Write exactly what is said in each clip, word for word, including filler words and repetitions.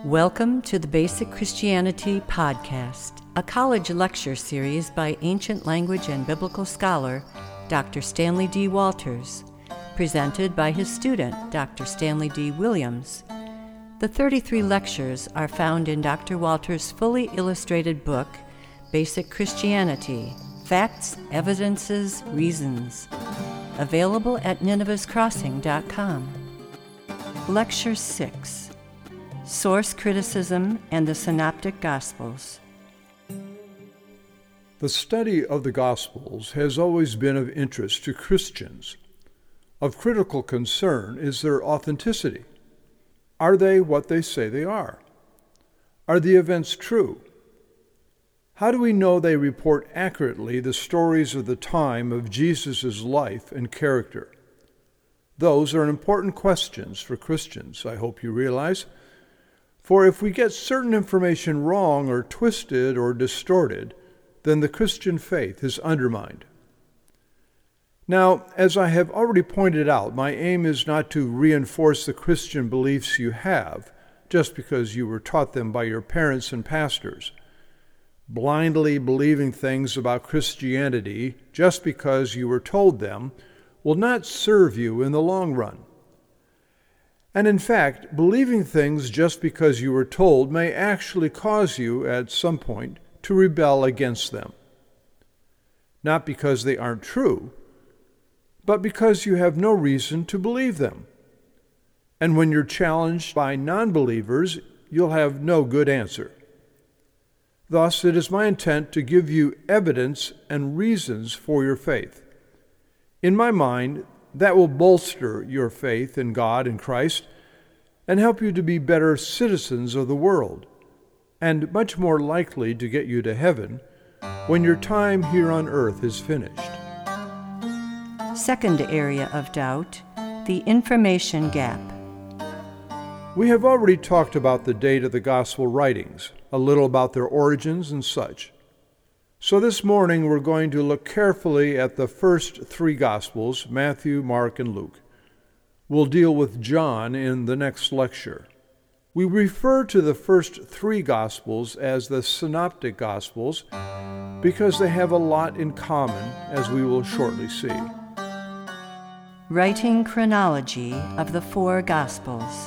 Welcome to the Basic Christianity Podcast, a college lecture series by ancient language and biblical scholar Doctor Stanley D. Walters, presented by his student, Doctor Stanley D. Williams. The thirty-three lectures are found in Doctor Walters' fully illustrated book, Basic Christianity, Facts, Evidences, Reasons, available at ninevehs crossing dot com. Lecture six. Source Criticism and the Synoptic Gospels. The study of the Gospels has always been of interest to Christians. Of critical concern is their authenticity. Are they what they say they are? Are the events true? How do we know they report accurately the stories of the time of Jesus' life and character? Those are important questions for Christians, I hope you realize. For if we get certain information wrong or twisted or distorted, then the Christian faith is undermined. Now, as I have already pointed out, my aim is not to reinforce the Christian beliefs you have just because you were taught them by your parents and pastors. Blindly believing things about Christianity just because you were told them will not serve you in the long run. And in fact, believing things just because you were told may actually cause you, at some point, to rebel against them. Not because they aren't true, but because you have no reason to believe them. And when you're challenged by non-believers, you'll have no good answer. Thus, it is my intent to give you evidence and reasons for your faith. In my mind, that will bolster your faith in God and Christ and help you to be better citizens of the world, and much more likely to get you to heaven when your time here on earth is finished. Second area of doubt, the information gap. We have already talked about the date of the gospel writings, a little about their origins and such. So this morning we're going to look carefully at the first three Gospels, Matthew, Mark, and Luke. We'll deal with John in the next lecture. We refer to the first three Gospels as the Synoptic Gospels because they have a lot in common, as we will shortly see. Writing chronology of the four Gospels.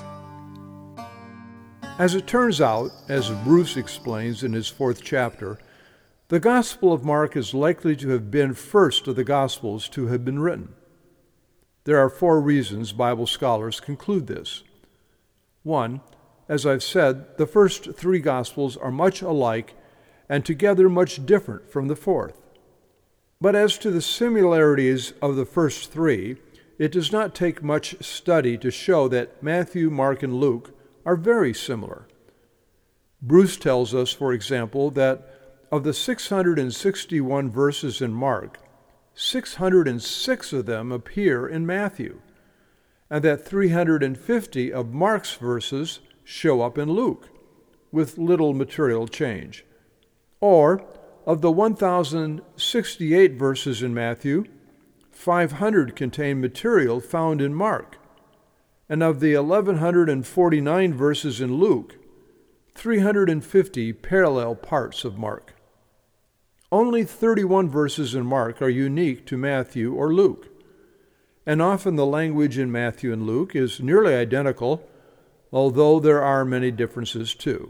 As it turns out, as Bruce explains in his fourth chapter, the Gospel of Mark is likely to have been first of the Gospels to have been written. There are four reasons Bible scholars conclude this. One, as I've said, the first three Gospels are much alike and together much different from the fourth. But as to the similarities of the first three, it does not take much study to show that Matthew, Mark, and Luke are very similar. Bruce tells us, for example, that of the six hundred sixty-one verses in Mark, six hundred six of them appear in Matthew, and that three hundred fifty of Mark's verses show up in Luke, with little material change. Or, of the one thousand sixty-eight verses in Matthew, five hundred contain material found in Mark, and of the eleven forty-nine verses in Luke, three hundred fifty parallel parts of Mark. Only thirty-one verses in Mark are unique to Matthew or Luke, and often the language in Matthew and Luke is nearly identical, although there are many differences too.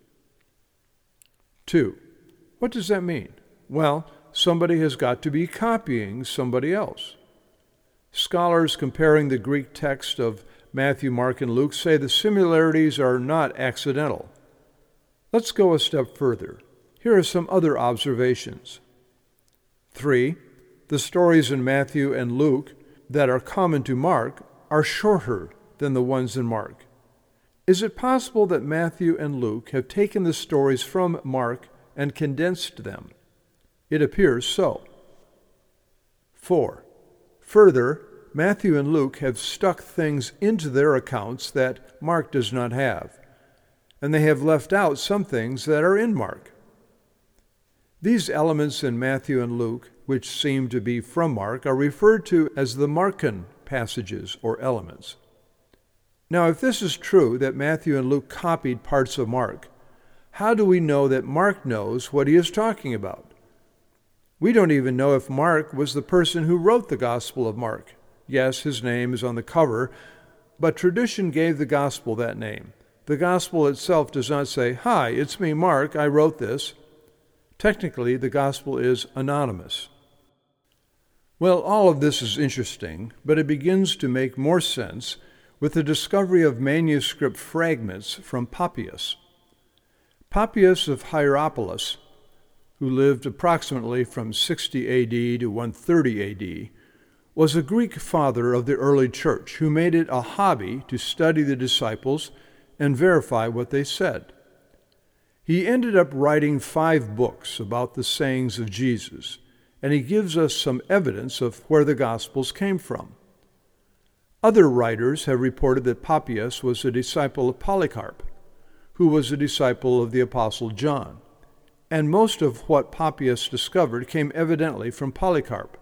Two, what does that mean? Well, somebody has got to be copying somebody else. Scholars comparing the Greek text of Matthew, Mark, and Luke say the similarities are not accidental. Let's go a step further. Here are some other observations. Three, the stories in Matthew and Luke that are common to Mark are shorter than the ones in Mark. Is it possible that Matthew and Luke have taken the stories from Mark and condensed them? It appears so. Four, further, Matthew and Luke have stuck things into their accounts that Mark does not have, and they have left out some things that are in Mark. These elements in Matthew and Luke, which seem to be from Mark, are referred to as the Markan passages or elements. Now, if this is true, that Matthew and Luke copied parts of Mark, how do we know that Mark knows what he is talking about? We don't even know if Mark was the person who wrote the Gospel of Mark. Yes, his name is on the cover, but tradition gave the Gospel that name. The Gospel itself does not say, "Hi, it's me, Mark, I wrote this." Technically, the Gospel is anonymous. Well, all of this is interesting, but it begins to make more sense with the discovery of manuscript fragments from Papias. Papias of Hierapolis, who lived approximately from sixty A D to one thirty A D, was a Greek father of the early church who made it a hobby to study the disciples and verify what they said. He ended up writing five books about the sayings of Jesus, and he gives us some evidence of where the Gospels came from. Other writers have reported that Papias was a disciple of Polycarp, who was a disciple of the Apostle John, and most of what Papias discovered came evidently from Polycarp.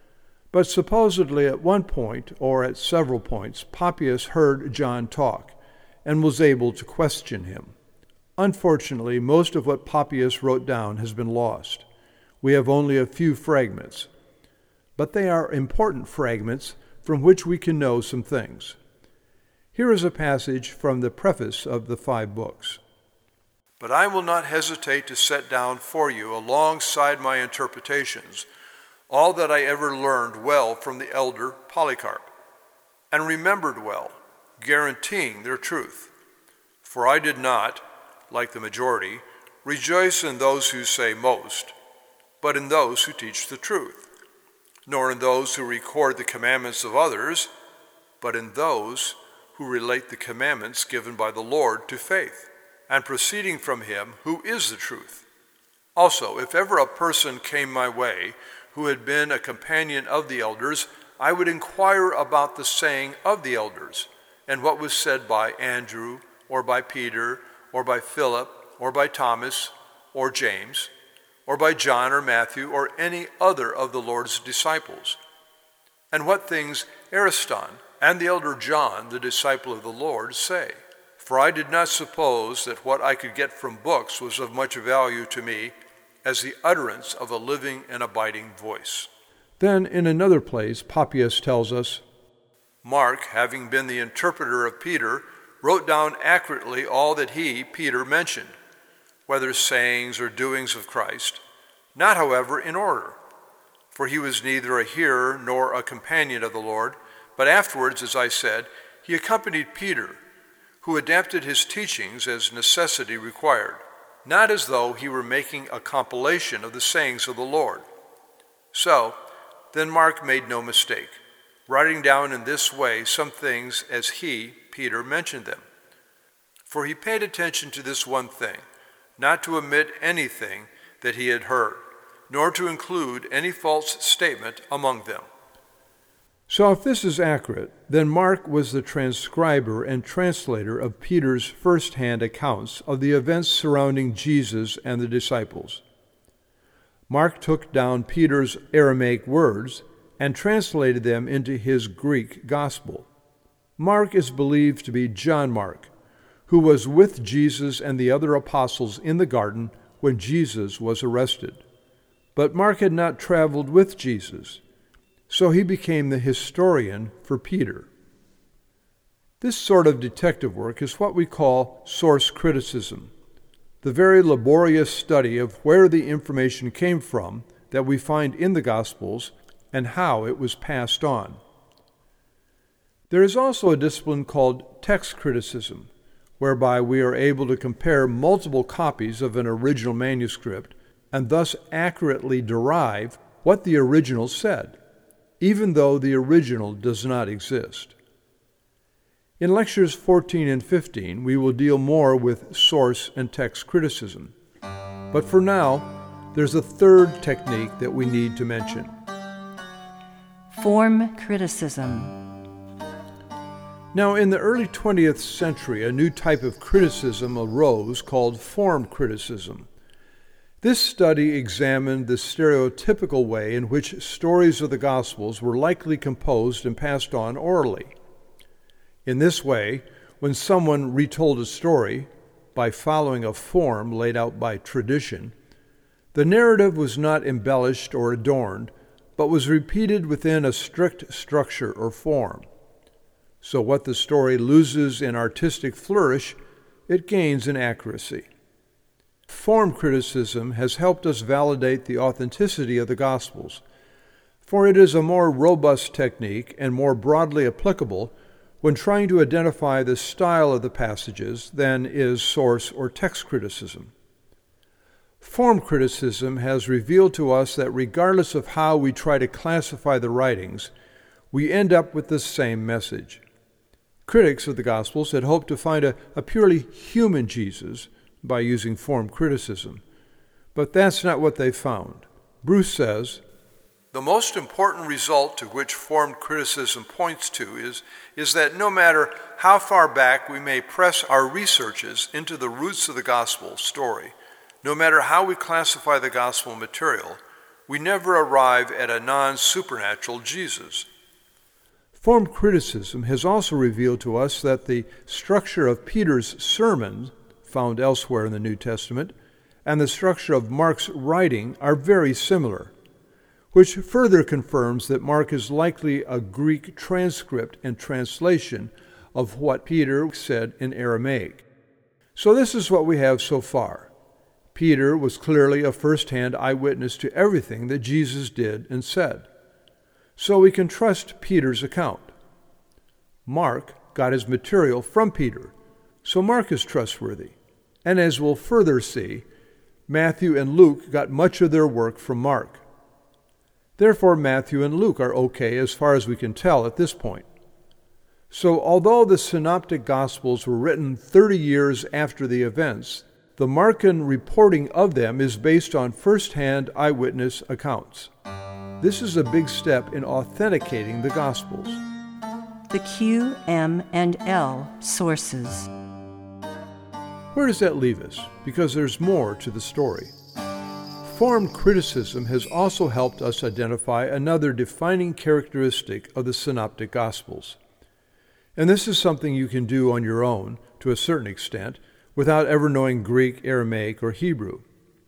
But supposedly at one point, or at several points, Papias heard John talk and was able to question him. Unfortunately, most of what Papias wrote down has been lost. We have only a few fragments, but they are important fragments from which we can know some things. Here is a passage from the preface of the five books. "But I will not hesitate to set down for you, alongside my interpretations, all that I ever learned well from the elder Polycarp, and remembered well, guaranteeing their truth. For I did not, like the majority, rejoice in those who say most, but in those who teach the truth, nor in those who record the commandments of others, but in those who relate the commandments given by the Lord to faith, and proceeding from him who is the truth. Also, if ever a person came my way who had been a companion of the elders, I would inquire about the saying of the elders, and what was said by Andrew, or by Peter, or by Philip, or by Thomas, or James, or by John or Matthew, or any other of the Lord's disciples, and what things Ariston and the elder John, the disciple of the Lord, say. For I did not suppose that what I could get from books was of much value to me as the utterance of a living and abiding voice." Then, in another place, Papias tells us, "Mark, having been the interpreter of Peter, wrote down accurately all that he, Peter, mentioned, whether sayings or doings of Christ, not, however, in order. For he was neither a hearer nor a companion of the Lord, but afterwards, as I said, he accompanied Peter, who adapted his teachings as necessity required, not as though he were making a compilation of the sayings of the Lord. So, then Mark made no mistake, writing down in this way some things as he, Peter, mentioned them. For he paid attention to this one thing, not to omit anything that he had heard, nor to include any false statement among them." So if this is accurate, then Mark was the transcriber and translator of Peter's first-hand accounts of the events surrounding Jesus and the disciples. Mark took down Peter's Aramaic words and translated them into his Greek gospel. Mark is believed to be John Mark, who was with Jesus and the other apostles in the garden when Jesus was arrested. But Mark had not traveled with Jesus, so he became the historian for Peter. This sort of detective work is what we call source criticism, the very laborious study of where the information came from that we find in the Gospels and how it was passed on. There is also a discipline called text criticism, whereby we are able to compare multiple copies of an original manuscript and thus accurately derive what the original said, even though the original does not exist. In lectures fourteen and fifteen, we will deal more with source and text criticism. But for now, there's a third technique that we need to mention. Form criticism. Now, in the early twentieth century, a new type of criticism arose called form criticism. This study examined the stereotypical way in which stories of the Gospels were likely composed and passed on orally. In this way, when someone retold a story by following a form laid out by tradition, the narrative was not embellished or adorned, but was repeated within a strict structure or form. So what the story loses in artistic flourish, it gains in accuracy. Form criticism has helped us validate the authenticity of the Gospels, for it is a more robust technique and more broadly applicable when trying to identify the style of the passages than is source or text criticism. Form criticism has revealed to us that regardless of how we try to classify the writings, we end up with the same message. Critics of the Gospels had hoped to find a, a purely human Jesus by using form criticism, but that's not what they found. Bruce says, "The most important result to which form criticism points to is, is that no matter how far back we may press our researches into the roots of the Gospel story, no matter how we classify the Gospel material, we never arrive at a non-supernatural Jesus." Form criticism has also revealed to us that the structure of Peter's sermon, found elsewhere in the New Testament, and the structure of Mark's writing are very similar, which further confirms that Mark is likely a Greek transcript and translation of what Peter said in Aramaic. So this is what we have so far. Peter was clearly a first-hand eyewitness to everything that Jesus did and said. So we can trust Peter's account. Mark got his material from Peter, so Mark is trustworthy. And as we'll further see, Matthew and Luke got much of their work from Mark. Therefore, Matthew and Luke are okay as far as we can tell at this point. So although the Synoptic Gospels were written thirty years after the events, the Markan reporting of them is based on first-hand eyewitness accounts. This is a big step in authenticating the Gospels. The Q, M, and L sources. Where does that leave us? Because there's more to the story. Form criticism has also helped us identify another defining characteristic of the Synoptic Gospels. And this is something you can do on your own, to a certain extent, without ever knowing Greek, Aramaic, or Hebrew.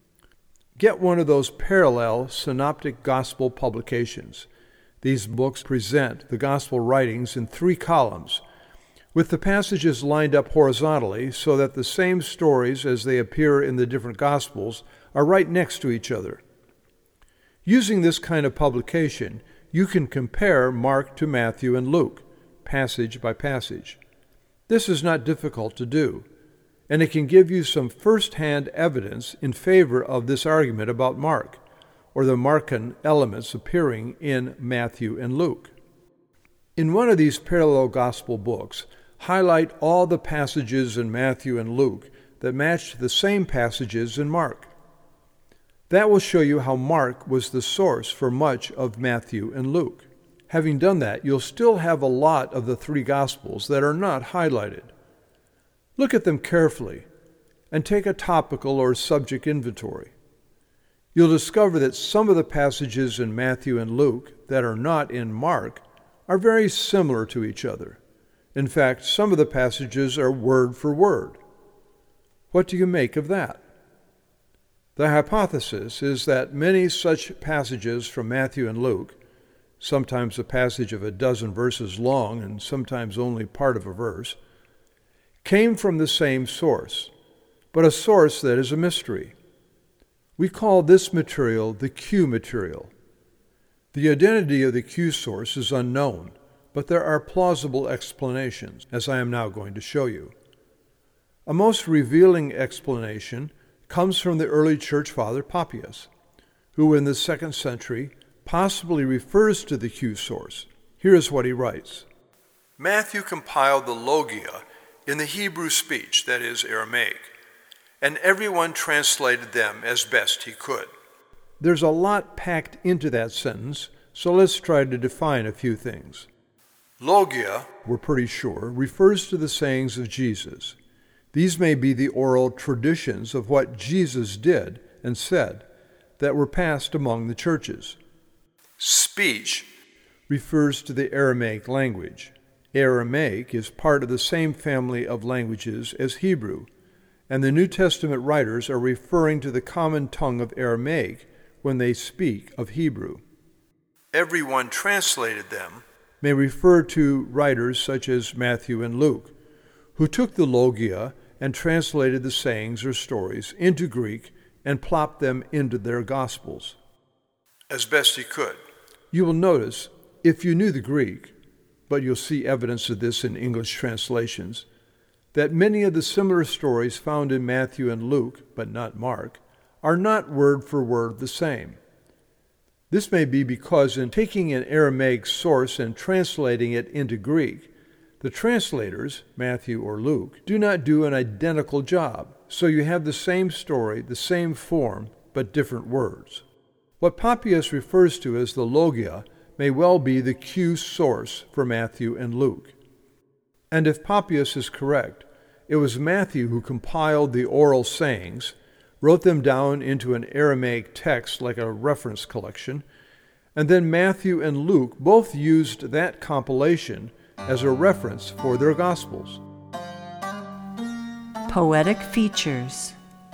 Get one of those parallel Synoptic Gospel publications. These books present the Gospel writings in three columns, with the passages lined up horizontally so that the same stories as they appear in the different Gospels are right next to each other. Using this kind of publication, you can compare Mark to Matthew and Luke, passage by passage. This is not difficult to do, and it can give you some first-hand evidence in favor of this argument about Mark, or the Markan elements appearing in Matthew and Luke. In one of these parallel gospel books, highlight all the passages in Matthew and Luke that match the same passages in Mark. That will show you how Mark was the source for much of Matthew and Luke. Having done that, you'll still have a lot of the three Gospels that are not highlighted. Look at them carefully and take a topical or subject inventory. You'll discover that some of the passages in Matthew and Luke that are not in Mark are very similar to each other. In fact, some of the passages are word for word. What do you make of that? The hypothesis is that many such passages from Matthew and Luke, sometimes a passage of a dozen verses long and sometimes only part of a verse, came from the same source, but a source that is a mystery. We call this material the Q material. The identity of the Q source is unknown, but there are plausible explanations, as I am now going to show you. A most revealing explanation comes from the early church father Papias, who in the second century possibly refers to the Q source. Here is what he writes. Matthew compiled the Logia in the Hebrew speech, that is, Aramaic, and everyone translated them as best he could. There's a lot packed into that sentence, so let's try to define a few things. Logia, we're pretty sure, refers to the sayings of Jesus. These may be the oral traditions of what Jesus did and said that were passed among the churches. Speech refers to the Aramaic language. Aramaic is part of the same family of languages as Hebrew, and the New Testament writers are referring to the common tongue of Aramaic when they speak of Hebrew. Everyone translated them may refer to writers such as Matthew and Luke, who took the Logia and translated the sayings or stories into Greek and plopped them into their Gospels as best he could. You will notice, if you knew the Greek, but you'll see evidence of this in English translations, that many of the similar stories found in Matthew and Luke, but not Mark, are not word for word the same. This may be because in taking an Aramaic source and translating it into Greek, the translators, Matthew or Luke, do not do an identical job, so you have the same story, the same form, but different words. What Papias refers to as the Logia may well be the Q source for Matthew and Luke. And if Papias is correct, it was Matthew who compiled the oral sayings, wrote them down into an Aramaic text like a reference collection, and then Matthew and Luke both used that compilation as a reference for their Gospels. Poetic features.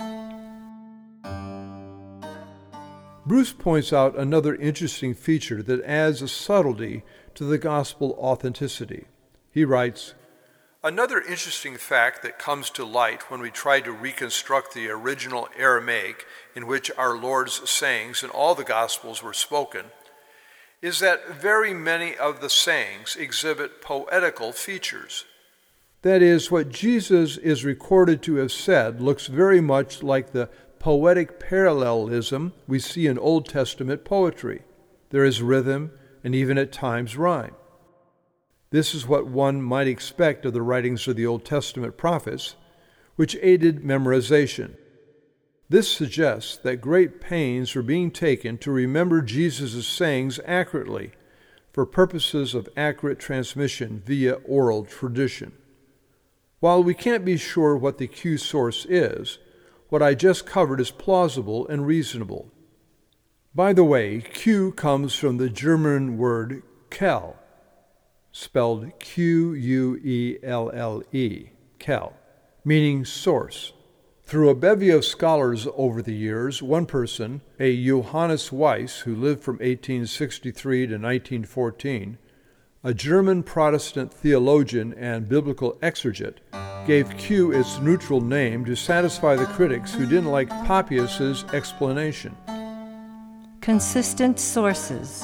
Bruce points out another interesting feature that adds a subtlety to the Gospel authenticity. He writes, "Another interesting fact that comes to light when we try to reconstruct the original Aramaic in which our Lord's sayings in all the Gospels were spoken is that very many of the sayings exhibit poetical features. That is, what Jesus is recorded to have said looks very much like the poetic parallelism we see in Old Testament poetry. There is rhythm and even at times rhyme. This is what one might expect of the writings of the Old Testament prophets, which aided memorization. This suggests that great pains were being taken to remember Jesus' sayings accurately for purposes of accurate transmission via oral tradition. While we can't be sure what the Q source is, what I just covered is plausible and reasonable. By the way, Q comes from the German word Quelle, spelled Q U E L L E, Quelle, meaning source. Through a bevy of scholars over the years, one person, a Johannes Weiss, who lived from eighteen sixty-three to nineteen fourteen, a German Protestant theologian and biblical exegete, gave Q its neutral name to satisfy the critics who didn't like Papias' explanation. Consistent sources.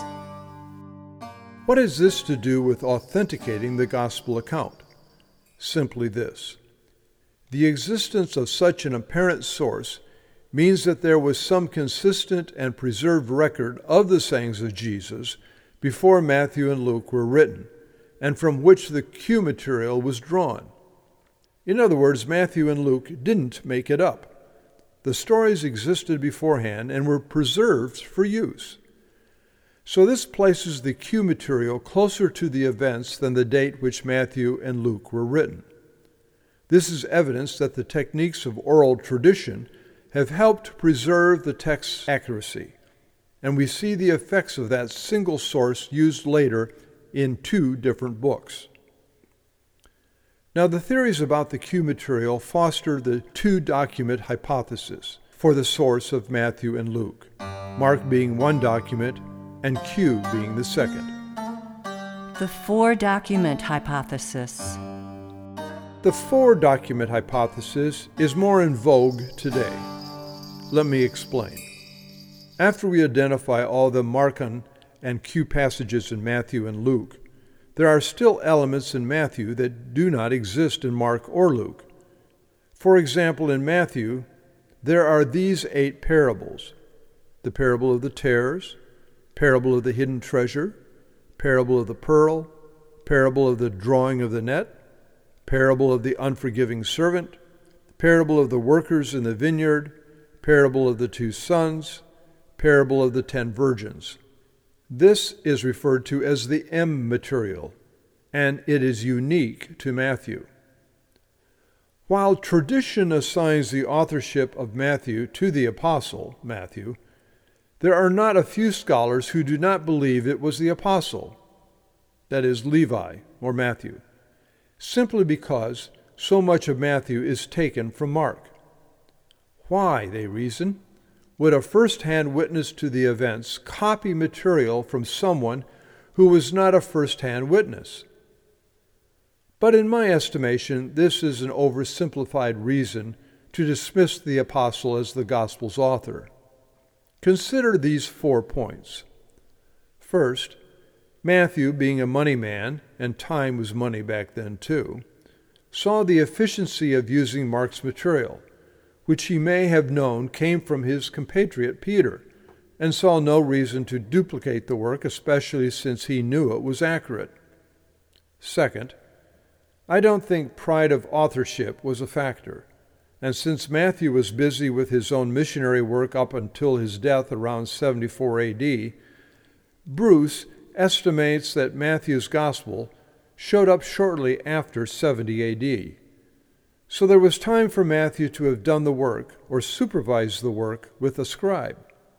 What has this to do with authenticating the gospel account? Simply this. The existence of such an apparent source means that there was some consistent and preserved record of the sayings of Jesus before Matthew and Luke were written, and from which the Q material was drawn. In other words, Matthew and Luke didn't make it up. The stories existed beforehand and were preserved for use. So this places the Q material closer to the events than the date which Matthew and Luke were written. This is evidence that the techniques of oral tradition have helped preserve the text's accuracy, and we see the effects of that single source used later in two different books. Now, the theories about the Q material foster the two-document hypothesis for the source of Matthew and Luke, Mark being one document and Q being the second. The four-document hypothesis. The four-document hypothesis is more in vogue today. Let me explain. After we identify all the Markan and Q passages in Matthew and Luke, there are still elements in Matthew that do not exist in Mark or Luke. For example, in Matthew, there are these eight parables: the parable of the tares, parable of the hidden treasure, parable of the pearl, parable of the drawing of the net, parable of the unforgiving servant, parable of the workers in the vineyard, parable of the two sons, parable of the ten virgins. This is referred to as the M material, and it is unique to Matthew. While tradition assigns the authorship of Matthew to the apostle, Matthew, there are not a few scholars who do not believe it was the apostle, that is, Levi or Matthew, simply because so much of Matthew is taken from Mark. Why, they reason, would a first-hand witness to the events copy material from someone who was not a first-hand witness? But in my estimation, this is an oversimplified reason to dismiss the apostle as the gospel's author. Consider these four points. First, Matthew, being a money man, and time was money back then too, saw the efficiency of using Mark's material, which he may have known came from his compatriot Peter, and saw no reason to duplicate the work, especially since he knew it was accurate. Second, I don't think pride of authorship was a factor, and since Matthew was busy with his own missionary work up until his death around seventy-four A D, Bruce estimates that Matthew's gospel showed up shortly after seventy A D. So there was time for Matthew to have done the work or supervised the work with a scribe.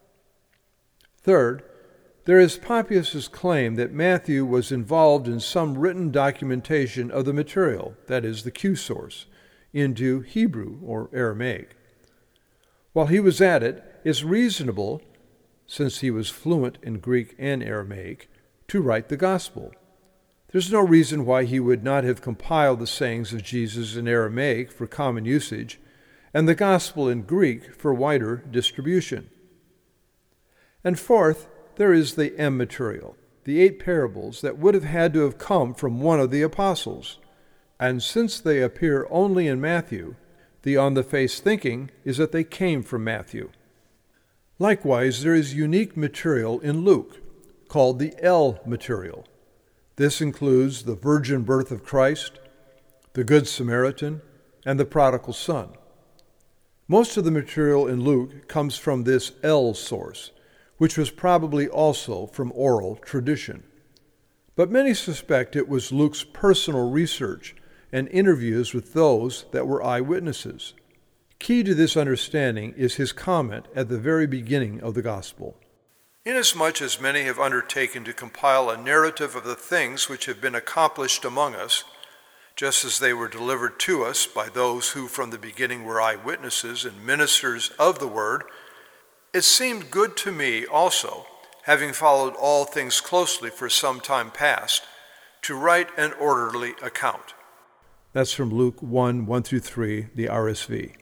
Third, there is Papias' claim that Matthew was involved in some written documentation of the material, that is, the Q source, into Hebrew or Aramaic. While he was at it, it's reasonable, since he was fluent in Greek and Aramaic, to write the gospel. There's no reason why he would not have compiled the sayings of Jesus in Aramaic for common usage and the gospel in Greek for wider distribution. And fourth, there is the M material, the eight parables that would have had to have come from one of the apostles. And since they appear only in Matthew, the on-the-face thinking is that they came from Matthew. Likewise, there is unique material in Luke, called the L material. This includes the virgin birth of Christ, the Good Samaritan, and the prodigal son. Most of the material in Luke comes from this L source, which was probably also from oral tradition. But many suspect it was Luke's personal research and interviews with those that were eyewitnesses. Key to this understanding is his comment at the very beginning of the gospel. Inasmuch as many have undertaken to compile a narrative of the things which have been accomplished among us, just as they were delivered to us by those who from the beginning were eyewitnesses and ministers of the word, it seemed good to me also, having followed all things closely for some time past, to write an orderly account. That's from Luke one, one through three, the R S V.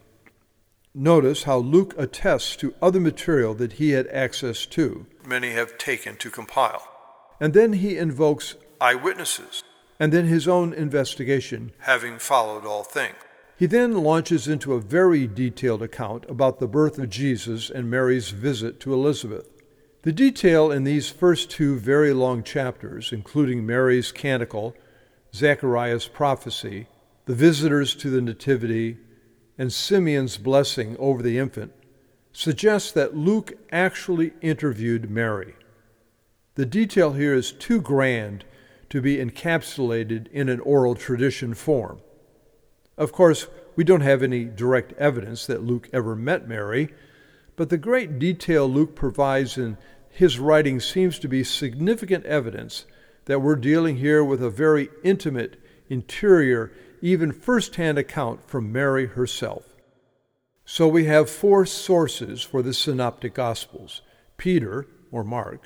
Notice how Luke attests to other material that he had access to, many have taken to compile. And then he invokes eyewitnesses, and then his own investigation, having followed all things. He then launches into a very detailed account about the birth of Jesus and Mary's visit to Elizabeth. The detail in these first two very long chapters, including Mary's canticle, Zechariah's prophecy, the visitors to the Nativity, and Simeon's blessing over the infant, suggests that Luke actually interviewed Mary. The detail here is too grand to be encapsulated in an oral tradition form. Of course, we don't have any direct evidence that Luke ever met Mary, but the great detail Luke provides in his writing seems to be significant evidence that we're dealing here with a very intimate, interior, even first-hand account from Mary herself. So we have four sources for the Synoptic Gospels: Peter, or Mark,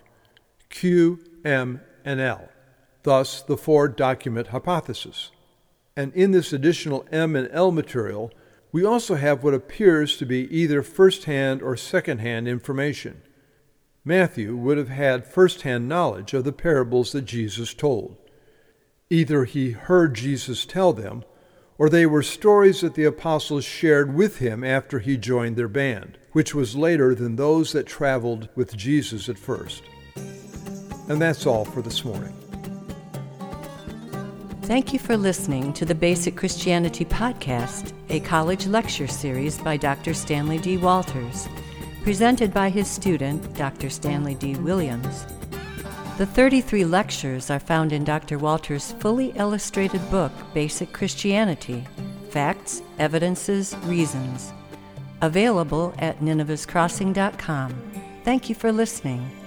Q, M, and L, thus the four-document hypothesis. And in this additional M and L material, we also have what appears to be either first-hand or second-hand information. Matthew would have had first-hand knowledge of the parables that Jesus told. Either he heard Jesus tell them, or they were stories that the apostles shared with him after he joined their band, which was later than those that traveled with Jesus at first. And that's all for this morning. Thank you for listening to the Basic Christianity Podcast, a college lecture series by Doctor Stanley D. Walters, presented by his student, Doctor Stanley D. Williams. The thirty-three lectures are found in Doctor Walters' fully illustrated book, Basic Christianity: Facts, Evidences, Reasons, available at ninevehs crossing dot com. Thank you for listening.